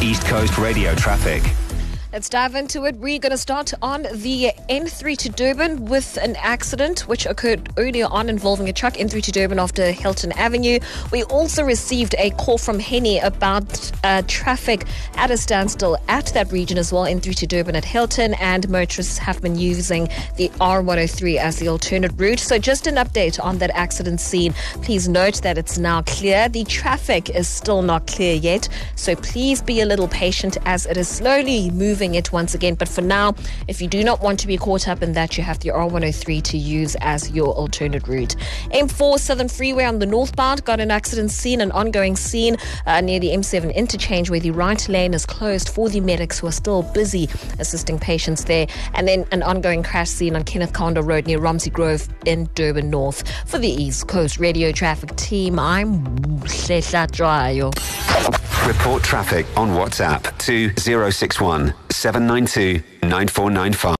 East Coast radio traffic. Let's dive into it. We're going to start on the N3 to Durban with an accident which occurred earlier on involving a truck. N3 to Durban after Hilton Avenue. We also received a call from Henny about traffic at a standstill at that region as well. N3 to Durban at Hilton, and motorists have been using the R103 as the alternate route. So just an update on that accident scene. Please note that it's now clear. The traffic is still not clear yet. So please be a little patient as it is slowly moving it once again. But for now, if you do not want to be caught up in that, you have the R103 to use as your alternate route. M4 Southern Freeway on the northbound got an accident scene, an ongoing scene near the M7 interchange where the right lane is closed for the medics who are still busy assisting patients there. And then an ongoing crash scene on Kenneth Kaunda Road near Romsey Grove in Durban North. For the East Coast Radio Traffic Team, I'm Hlehla Jwayo. Report traffic on WhatsApp to 061 792 9495.